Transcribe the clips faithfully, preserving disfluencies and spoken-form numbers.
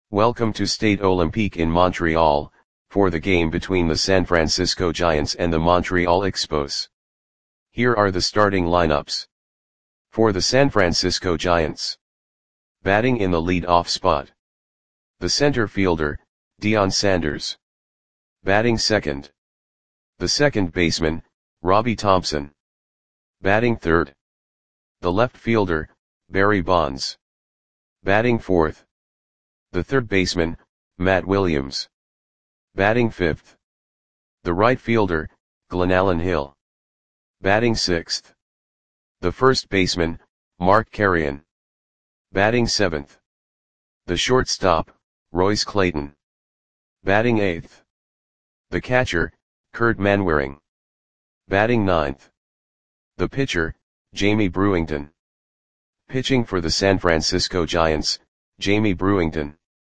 Welcome to Stade Olympique in Montreal, for the game between the San Francisco Giants and the Montreal Expos. Here are the starting lineups. For the San Francisco Giants. Batting in the lead-off spot. The center fielder, Deion Sanders. Batting second. The second baseman, Robbie Thompson. Batting third. The left fielder, Barry Bonds. Batting fourth. The third baseman, Matt Williams. Batting fifth. The right fielder, Glenallen Hill. Batting sixth. The first baseman, Mark Carreon. Batting seventh. The shortstop, Royce Clayton. Batting eighth. The catcher, Kurt Manwaring. Batting ninth. The pitcher, Jamie Brewington. Pitching for the San Francisco Giants, Jamie Brewington.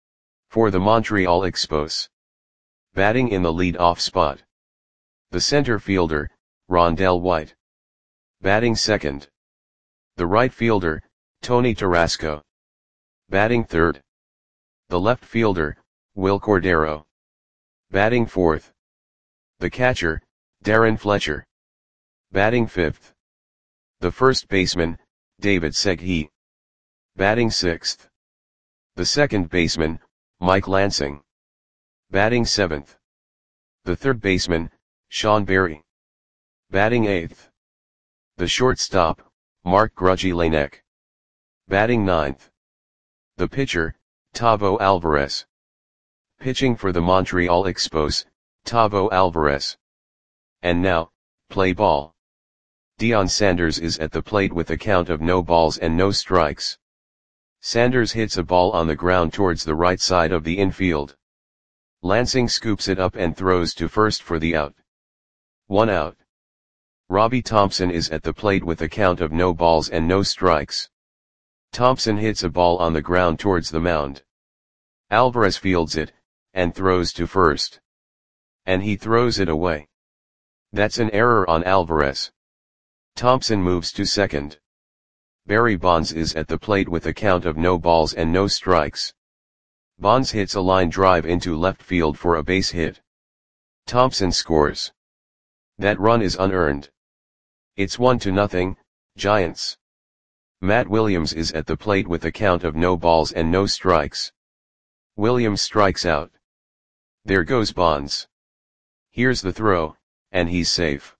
For the Montreal Expos. Batting in the lead-off spot. The center fielder, Rondell White. Batting second. The right fielder, Tony Tarasco. Batting third. The left fielder, Will Cordero. Batting fourth. The catcher, Darren Fletcher. Batting fifth. The first baseman, David Segui. Batting sixth. The second baseman, Mike Lansing. Batting seventh. The third baseman, Sean Berry. Batting eighth. The shortstop, Mark Grudzielanek. Batting ninth. The pitcher, Tavo Alvarez. Pitching for the Montreal Expos, Tavo Alvarez. And now, play ball. Deion Sanders is at the plate with a count of no balls and no strikes. Sanders hits a ball on the ground towards the right side of the infield. Lansing scoops it up and throws to first for the out. One out. Robbie Thompson is at the plate with a count of no balls and no strikes. Thompson hits a ball on the ground towards the mound. Alvarez fields it, and throws to first. And he throws it away. That's an error on Alvarez. Thompson moves to second. Barry Bonds is at the plate with a count of no balls and no strikes. Bonds hits a line drive into left field for a base hit. Thompson scores. That run is unearned. It's one to nothing, Giants. Matt Williams is at the plate with a count of no balls and no strikes. Williams strikes out. There goes Bonds. Here's the throw, and he's safe.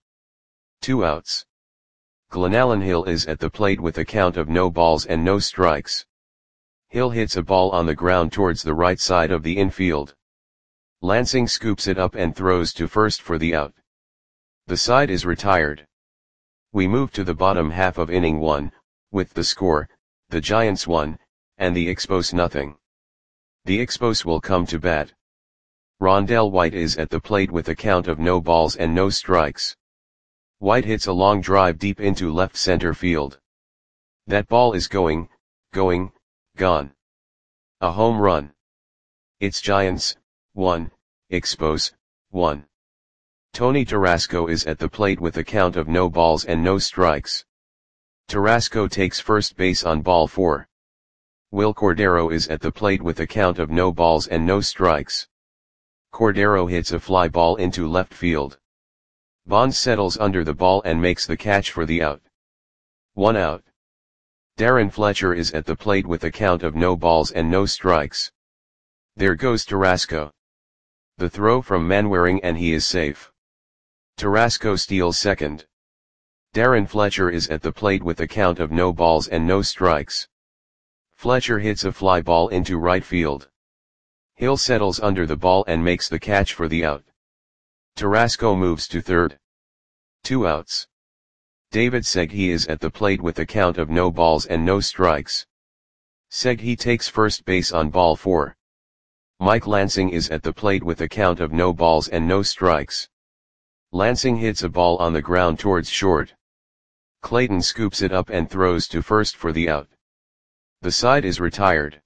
Two outs. Glenallen Hill is at the plate with a count of no balls and no strikes. Hill hits a ball on the ground towards the right side of the infield. Lansing scoops it up and throws to first for the out. The side is retired. We move to the bottom half of inning one, with the score, the Giants one, and the Expos nothing. The Expos will come to bat. Rondell White is at the plate with a count of no balls and no strikes. White hits a long drive deep into left center field. That ball is going, going, gone. A home run. It's Giants, one, Expos, one. Tony Tarasco is at the plate with a count of no balls and no strikes. Tarasco takes first base on ball four. Will Cordero is at the plate with a count of no balls and no strikes. Cordero hits a fly ball into left field. Bonds settles under the ball and makes the catch for the out. One out. Darren Fletcher is at the plate with a count of no balls and no strikes. There goes Tarasco. The throw from Manwaring and he is safe. Tarasco steals second. Darren Fletcher is at the plate with a count of no balls and no strikes. Fletcher hits a fly ball into right field. Hill settles under the ball and makes the catch for the out. Tarasco moves to third. Two outs. David Segui is at the plate with a count of no balls and no strikes. Segui takes first base on ball four. Mike Lansing is at the plate with a count of no balls and no strikes. Lansing hits a ball on the ground towards short. Clayton scoops it up and throws to first for the out. The side is retired.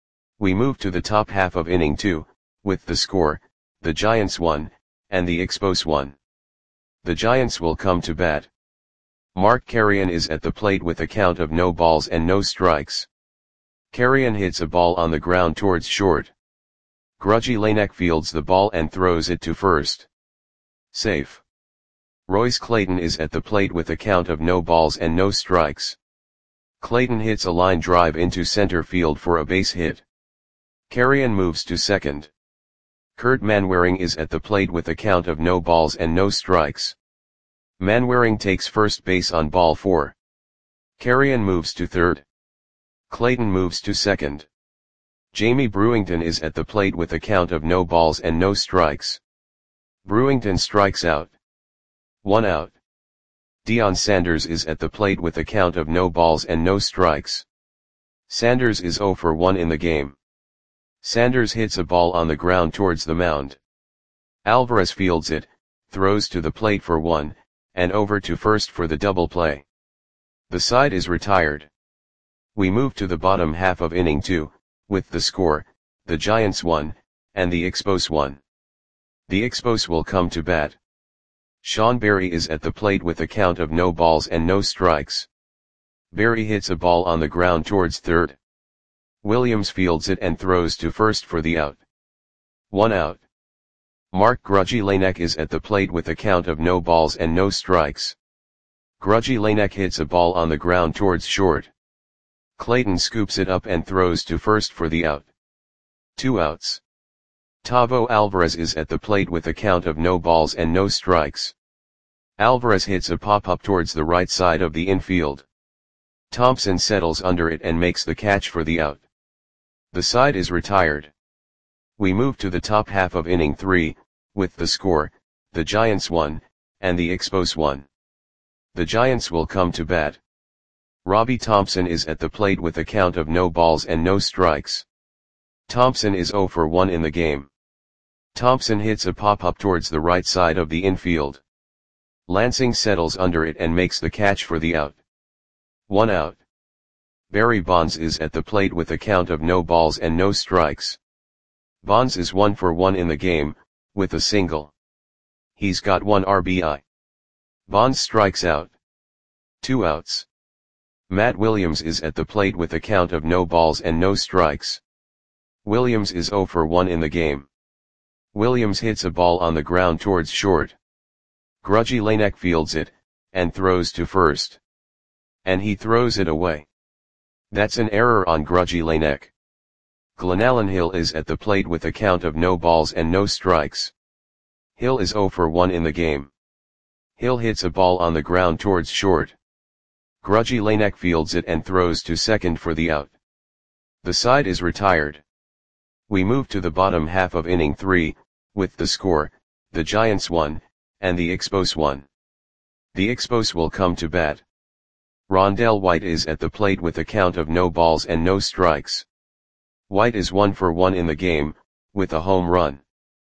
We move to the top half of inning two, with the score, the Giants one, and the Expos one. The Giants will come to bat. Mark Carreon is at the plate with a count of no balls and no strikes. Carrion hits a ball on the ground towards short. Grudgy Lanek fields the ball and throws it to first. Safe. Royce Clayton is at the plate with a count of no balls and no strikes. Clayton hits a line drive into center field for a base hit. Carrion moves to second. Kurt Manwaring is at the plate with a count of no balls and no strikes. Manwaring takes first base on ball four. Carrion moves to third. Clayton moves to second. Jamie Brewington is at the plate with a count of no balls and no strikes. Brewington strikes out. One out. Deion Sanders is at the plate with a count of no balls and no strikes. Sanders is zero for one in the game. Sanders hits a ball on the ground towards the mound. Alvarez fields it, throws to the plate for one, and over to first for the double play. The side is retired. We move to the bottom half of inning two, with the score, the Giants one, and the Expos one. The Expos will come to bat. Sean Berry is at the plate with a count of no balls and no strikes. Berry hits a ball on the ground towards third. Williams fields it and throws to first for the out. One out. Mark Grudgy Lanek is at the plate with a count of no balls and no strikes. Grudgy Lanek hits a ball on the ground towards short. Clayton scoops it up and throws to first for the out. Two outs. Tavo Alvarez is at the plate with a count of no balls and no strikes. Alvarez hits a pop-up towards the right side of the infield. Thompson settles under it and makes the catch for the out. The side is retired. We move to the top half of inning three, with the score, the Giants one, and the Expos one. The Giants will come to bat. Robbie Thompson is at the plate with a count of no balls and no strikes. Thompson is zero for one in the game. Thompson hits a pop-up towards the right side of the infield. Lansing settles under it and makes the catch for the out. One out. Barry Bonds is at the plate with a count of no balls and no strikes. Bonds is one for one in the game, with a single. He's got one R B I. Bonds strikes out. Two outs. Matt Williams is at the plate with a count of no balls and no strikes. Williams is zero for one in the game. Williams hits a ball on the ground towards short. Grudgy Lanek fields it, and throws to first. And he throws it away. That's an error on Grudgy Lanek. Glenallen Hill is at the plate with a count of no balls and no strikes. Hill is zero for one in the game. Hill hits a ball on the ground towards short. Grudgy Lanek fields it and throws to second for the out. The side is retired. We move to the bottom half of inning three, with the score, the Giants one, and the Expos one. The Expos will come to bat. Rondell White is at the plate with a count of no balls and no strikes. White is one for one in the game, with a home run.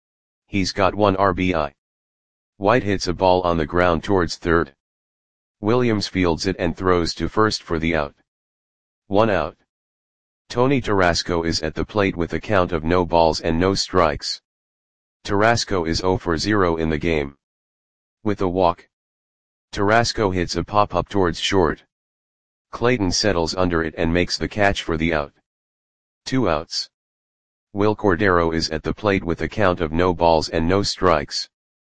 He's got one R B I. White hits a ball on the ground towards third. Williams fields it and throws to first for the out. One out. Tony Tarasco is at the plate with a count of no balls and no strikes. Tarasco is zero for zero in the game. With a walk. Tarasco hits a pop-up towards short. Clayton settles under it and makes the catch for the out. Two outs. Will Cordero is at the plate with a count of no balls and no strikes.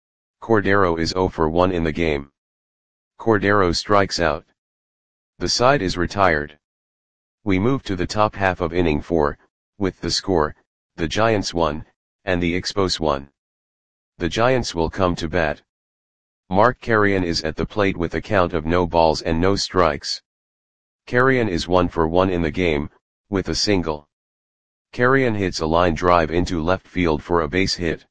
Cordero is zero for one in the game. Cordero strikes out. The side is retired. We move to the top half of inning four, with the score, the Giants one, and the Expos one. The Giants will come to bat. Mark Carrion is at the plate with a count of no balls and no strikes. Carrion is one for one in the game, with a single. Carrion hits a line drive into left field for a base hit.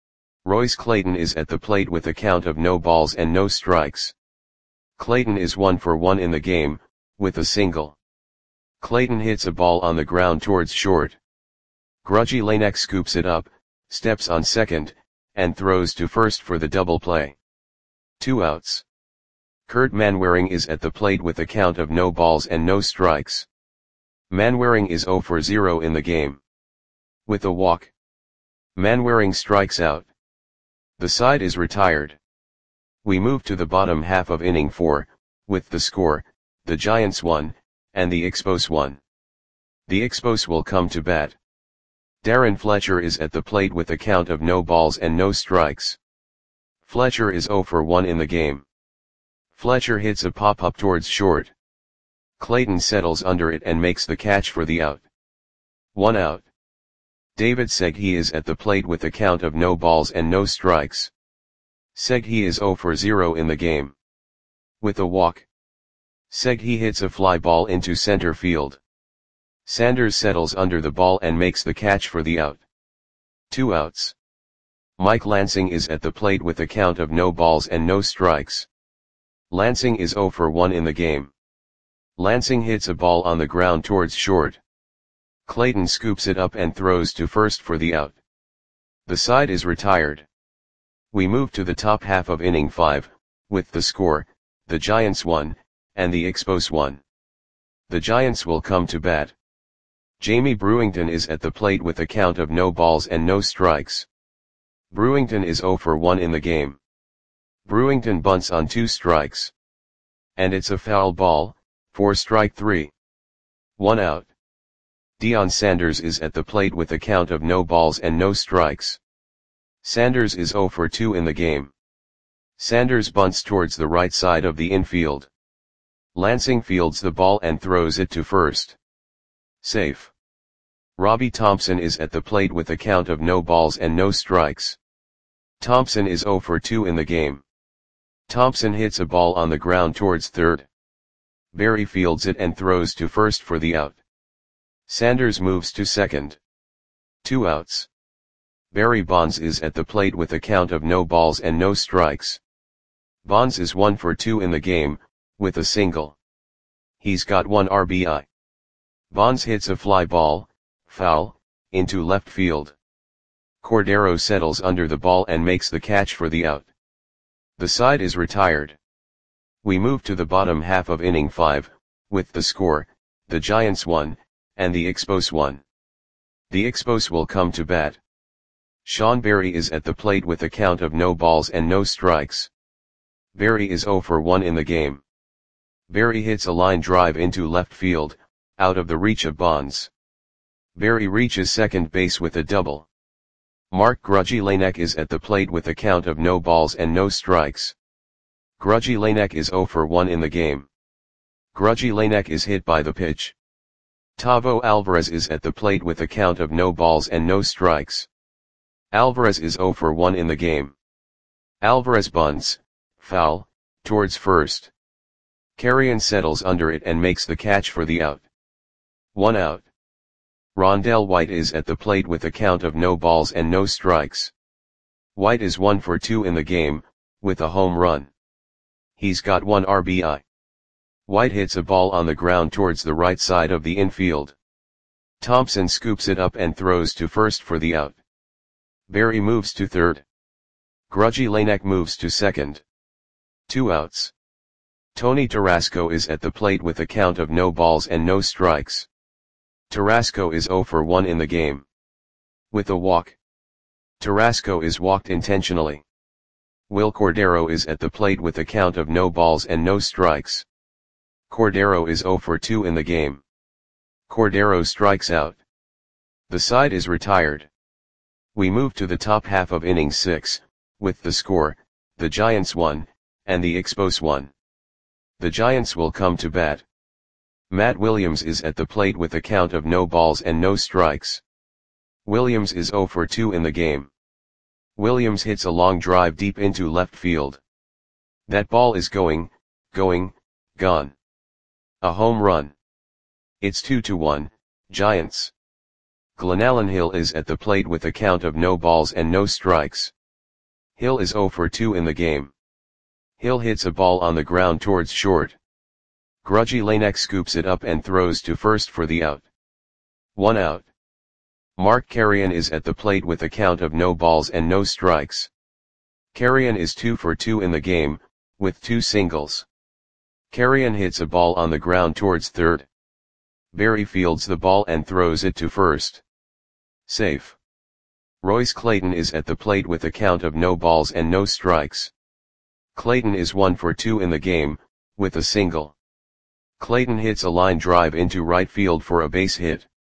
Royce Clayton is at the plate with a count of no balls and no strikes. Clayton is one for one in the game, with a single. Clayton hits a ball on the ground towards short. Grudgy Lanek scoops it up, steps on second, and throws to first for the double play. Two outs. Kurt Manwaring is at the plate with a count of no balls and no strikes. Manwaring is zero for zero in the game. With a walk. Manwaring strikes out. The side is retired. We move to the bottom half of inning four, with the score, the Giants one, and the Expos one. The Expos will come to bat. Darren Fletcher is at the plate with a count of no balls and no strikes. Fletcher is zero for one in the game. Fletcher hits a pop-up towards short. Clayton settles under it and makes the catch for the out. One out. David Seghi is at the plate with a count of no balls and no strikes. Seghi is zero for zero in the game. With a walk, Seghi hits a fly ball into center field. Sanders settles under the ball and makes the catch for the out. Two outs. Mike Lansing is at the plate with a count of no balls and no strikes. Lansing is zero for one in the game. Lansing hits a ball on the ground towards short. Clayton scoops it up and throws to first for the out. The side is retired. We move to the top half of inning five, with the score, the Giants won, and the Expos won. The Giants will come to bat. Jamie Brewington is at the plate with a count of no balls and no strikes. Brewington is zero for one in the game. Brewington bunts on two strikes. And it's a foul ball, for strike three. One out. Deion Sanders is at the plate with a count of no balls and no strikes. Sanders is zero for two in the game. Sanders bunts towards the right side of the infield. Lansing fields the ball and throws it to first. Safe. Robbie Thompson is at the plate with a count of no balls and no strikes. Thompson is zero for two in the game. Thompson hits a ball on the ground towards third. Berry fields it and throws to first for the out. Sanders moves to second. Two outs. Barry Bonds is at the plate with a count of no balls and no strikes. Bonds is one for two in the game, with a single. He's got one R B I. Bonds hits a fly ball, foul, into left field. Cordero settles under the ball and makes the catch for the out. The side is retired. We move to the bottom half of inning five, with the score, the Giants won, and the Expos won. The Expos will come to bat. Sean Berry is at the plate with a count of no balls and no strikes. Berry is zero for one in the game. Berry hits a line drive into left field, out of the reach of Bonds. Berry reaches second base with a double. Mark Grudzielanek is at the plate with a count of no balls and no strikes. Grudzielanek is zero for one in the game. Grudzielanek is hit by the pitch. Tavo Alvarez is at the plate with a count of no balls and no strikes. Alvarez is zero for one in the game. Alvarez bunts, foul, towards first. Carrion settles under it and makes the catch for the out. One out. Rondell White is at the plate with a count of no balls and no strikes. White is one for two in the game, with a home run. He's got one R B I. White hits a ball on the ground towards the right side of the infield. Thompson scoops it up and throws to first for the out. Berry moves to third. Grudzielanek moves to second. Two outs. Tony Tarasco is at the plate with a count of no balls and no strikes. Tarasco is zero for one in the game. With a walk. Tarasco is walked intentionally. Will Cordero is at the plate with a count of no balls and no strikes. Cordero is zero for two in the game. Cordero strikes out. The side is retired. We move to the top half of inning six, with the score, the Giants won, and the Expos won. The Giants will come to bat. Matt Williams is at the plate with a count of no balls and no strikes. Williams is zero for two in the game. Williams hits a long drive deep into left field. That ball is going, going, gone. A home run. It's two to one, Giants. Glenallen Hill is at the plate with a count of no balls and no strikes. Hill is zero for two in the game. Hill hits a ball on the ground towards short. Grudzielanek scoops it up and throws to first for the out. One out. Mark Carrion is at the plate with a count of no balls and no strikes. Carrion is two for two in the game, with two singles. Carrion hits a ball on the ground towards third. Berry fields the ball and throws it to first. Safe. Royce Clayton is at the plate with a count of no balls and no strikes. Clayton is one for two in the game, with a single. Clayton hits a line drive into right field for a base hit.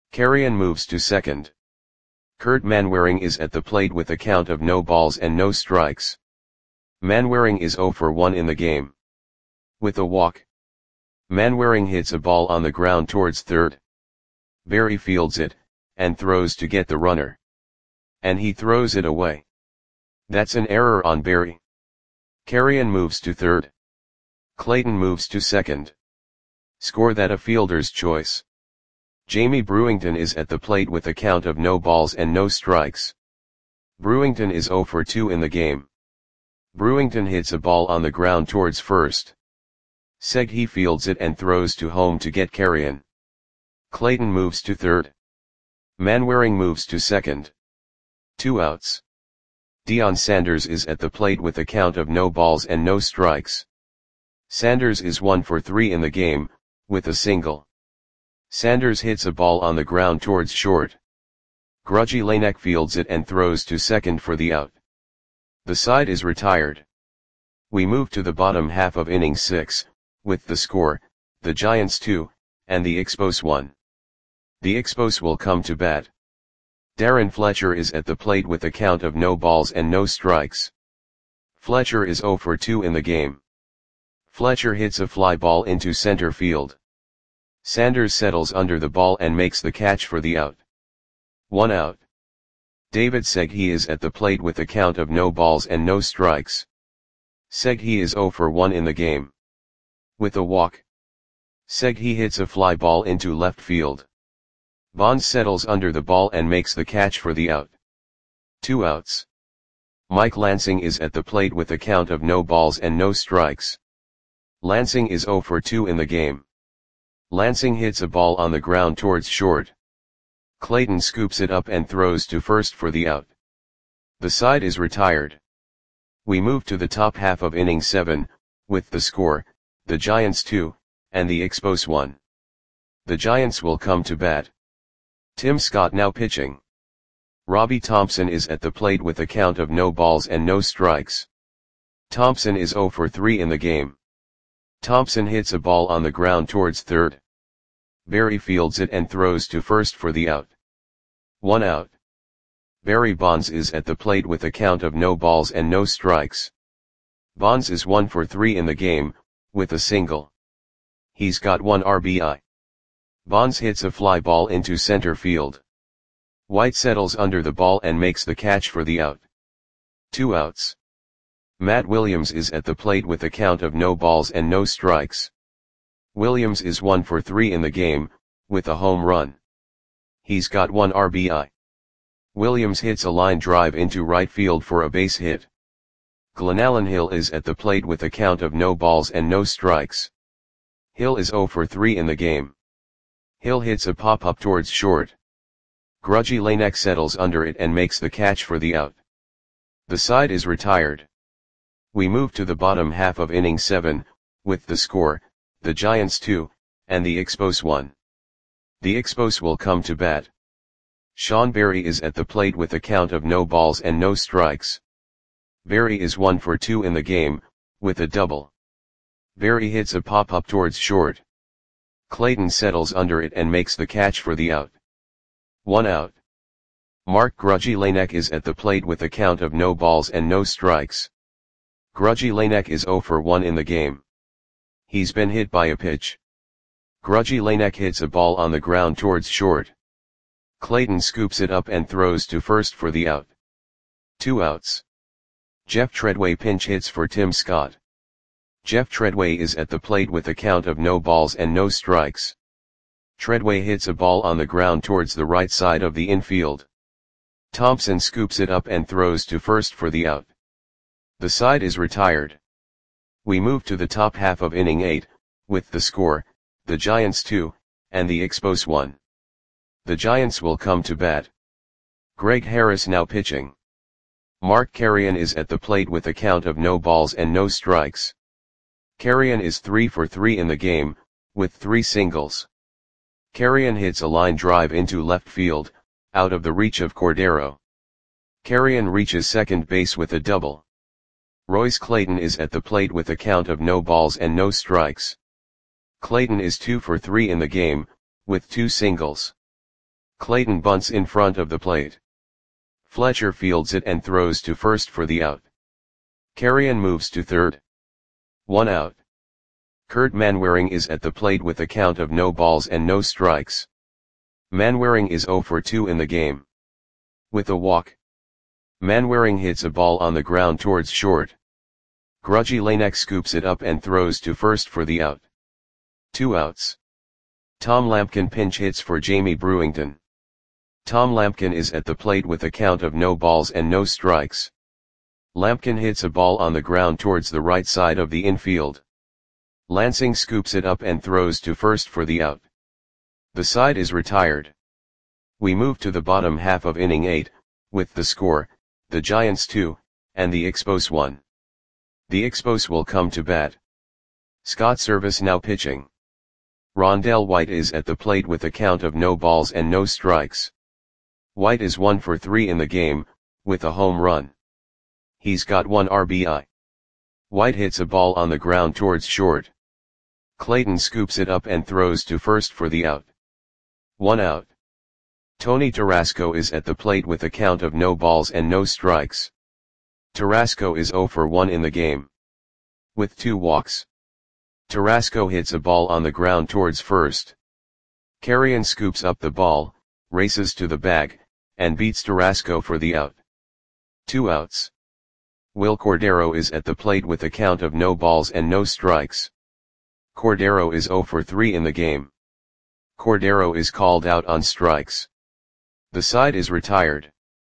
Carrion moves to second. Kurt Manwaring is at the plate with a count of no balls and no strikes. Manwaring is zero for one in the game. With a walk, Manwaring hits a ball on the ground towards third. Barry fields it, and throws to get the runner. And he throws it away. That's an error on Barry. Carrion moves to third. Clayton moves to second. Score that a fielder's choice. Jamie Brewington is at the plate with a count of no balls and no strikes. Brewington is zero for two in the game. Brewington hits a ball on the ground towards first. Seghe fields it and throws to home to get Carrion. Clayton moves to third. Manwaring moves to second. Two outs. Deion Sanders is at the plate with a count of no balls and no strikes. Sanders is one for three in the game, with a single. Sanders hits a ball on the ground towards short. Grudgy Lanek fields it and throws to second for the out. The side is retired. We move to the bottom half of inning six, with the score, the Giants two, and the Expos one. The Expos will come to bat. Darren Fletcher is at the plate with a count of no balls and no strikes. Fletcher is zero for two in the game. Fletcher hits a fly ball into center field. Sanders settles under the ball and makes the catch for the out. One out. David Seghe is at the plate with a count of no balls and no strikes. Seghe is zero for one in the game. With a walk, Seghe hits a fly ball into left field. Bonds settles under the ball and makes the catch for the out. Two outs. Mike Lansing is at the plate with a count of no balls and no strikes. Lansing is zero for two in the game. Lansing hits a ball on the ground towards short. Clayton scoops it up and throws to first for the out. The side is retired. We move to the top half of inning seven, with the score, the Giants two, and the Expos one. The Giants will come to bat. Tim Scott now pitching. Robbie Thompson is at the plate with a count of no balls and no strikes. Thompson is zero for three in the game. Thompson hits a ball on the ground towards third. Barry fields it and throws to first for the out. One out. Barry Bonds is at the plate with a count of no balls and no strikes. Bonds is one for three in the game, with a single. He's got one R B I. Bonds hits a fly ball into center field. White settles under the ball and makes the catch for the out. Two outs. Matt Williams is at the plate with a count of no balls and no strikes. Williams is one for three in the game, with a home run. He's got one R B I. Williams hits a line drive into right field for a base hit. Glenallen Hill is at the plate with a count of no balls and no strikes. Hill is zero for three in the game. Hill hits a pop-up towards short. Grudgy Lanek settles under it and makes the catch for the out. The side is retired. We move to the bottom half of inning seven, with the score, the Giants two, and the Expos one. The Expos will come to bat. Sean Barry is at the plate with a count of no balls and no strikes. Barry is one for two in the game, with a double. Barry hits a pop-up towards short. Clayton settles under it and makes the catch for the out. One out. Mark Grudgy Lanek is at the plate with a count of no balls and no strikes. Grudgy Lanek is zero for one in the game. He's been hit by a pitch. Grudgy Lanek hits a ball on the ground towards short. Clayton scoops it up and throws to first for the out. Two outs. Jeff Treadway pinch hits for Tim Scott. Jeff Treadway is at the plate with a count of no balls and no strikes. Treadway hits a ball on the ground towards the right side of the infield. Thompson scoops it up and throws to first for the out. The side is retired. We move to the top half of inning eight, with the score, the Giants two, and the Expos one. The Giants will come to bat. Greg Harris now pitching. Mark Carrion is at the plate with a count of no balls and no strikes. Carrion is three for three in the game, with three singles. Carrion hits a line drive into left field, out of the reach of Cordero. Carrion reaches second base with a double. Royce Clayton is at the plate with a count of no balls and no strikes. Clayton is two for three in the game, with two singles. Clayton bunts in front of the plate. Fletcher fields it and throws to first for the out. Carrion moves to third. One out. Kurt Manwaring is at the plate with a count of no balls and no strikes. Manwaring is zero for two in the game. With a walk, Manwaring hits a ball on the ground towards short. Grudgy Lanek scoops it up and throws to first for the out. Two outs. Tom Lampkin pinch hits for Jamie Brewington. Tom Lampkin is at the plate with a count of no balls and no strikes. Lampkin hits a ball on the ground towards the right side of the infield. Lansing scoops it up and throws to first for the out. The side is retired. We move to the bottom half of inning eight, with the score, the Giants two, and the Expos one. The Expos will come to bat. Scott Service now pitching. Rondell White is at the plate with a count of no balls and no strikes. White is one for three in the game, with a home run. He's got one R B I. White hits a ball on the ground towards short. Clayton scoops it up and throws to first for the out. One out. Tony Tarasco is at the plate with a count of no balls and no strikes. Tarasco is zero for one in the game. With two walks, Tarasco hits a ball on the ground towards first. Carrion scoops up the ball, races to the bag, and beats Tarasco for the out. Two outs. Will Cordero is at the plate with a count of no balls and no strikes. Cordero is zero for three in the game. Cordero is called out on strikes. The side is retired.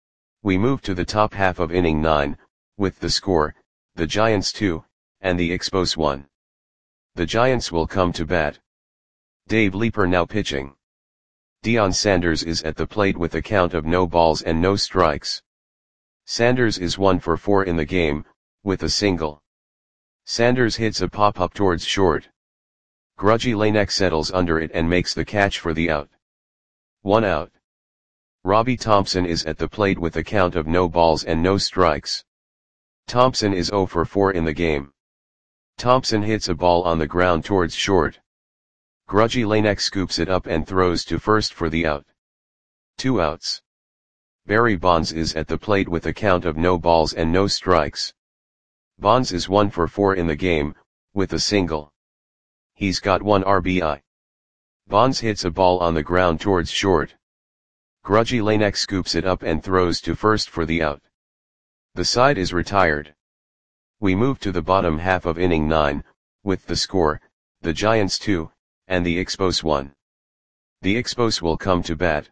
We move to the top half of inning nine, with the score, the Giants two, and the Expos one. The Giants will come to bat. Dave Leeper now pitching. Deion Sanders is at the plate with a count of no balls and no strikes. Sanders is one for four in the game, with a single. Sanders hits a pop-up towards short. Grudgy Lanek settles under it and makes the catch for the out. One out. Robbie Thompson is at the plate with a count of no balls and no strikes. Thompson is zero for four in the game. Thompson hits a ball on the ground towards short. Grudgy Lanek scoops it up and throws to first for the out. Two outs. Barry Bonds is at the plate with a count of no balls and no strikes. Bonds is one for four in the game, with a single. He's got one R B I. Bonds hits a ball on the ground towards short. Grudgy Lanek scoops it up and throws to first for the out. The side is retired. We move to the bottom half of inning nine, with the score, the Giants two, and the Expos one. The Expos will come to bat.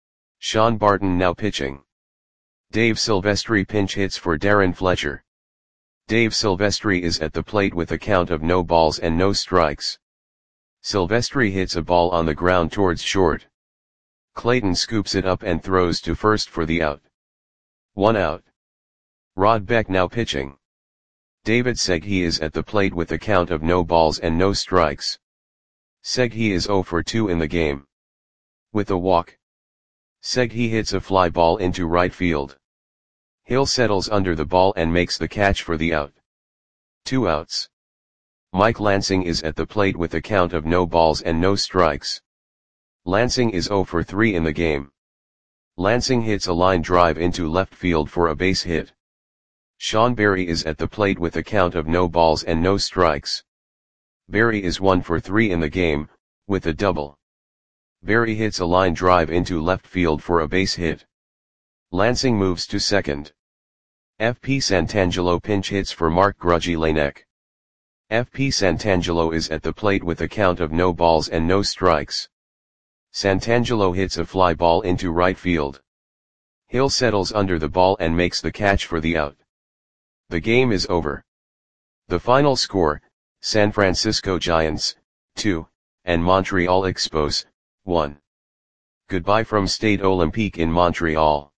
Sean Barton now pitching. Dave Silvestri pinch hits for Darren Fletcher. Dave Silvestri is at the plate with a count of no balls and no strikes. Silvestri hits a ball on the ground towards short. Clayton scoops it up and throws to first for the out. One out. Rod Beck now pitching. David Seghi is at the plate with a count of no balls and no strikes. Seghi is zero for two in the game. With a walk, Seghi hits a fly ball into right field. Hill settles under the ball and makes the catch for the out. Two outs. Mike Lansing is at the plate with a count of no balls and no strikes. Lansing is zero for three in the game. Lansing hits a line drive into left field for a base hit. Sean Berry is at the plate with a count of no balls and no strikes. Berry is one for three in the game, with a double. Berry hits a line drive into left field for a base hit. Lansing moves to second. F P Santangelo pinch hits for Mark Grudgy Lanek. F P Santangelo is at the plate with a count of no balls and no strikes. Santangelo hits a fly ball into right field. Hill settles under the ball and makes the catch for the out. The game is over. The final score, San Francisco Giants, two, and Montreal Expos, one. Goodbye from Stade Olympique in Montreal.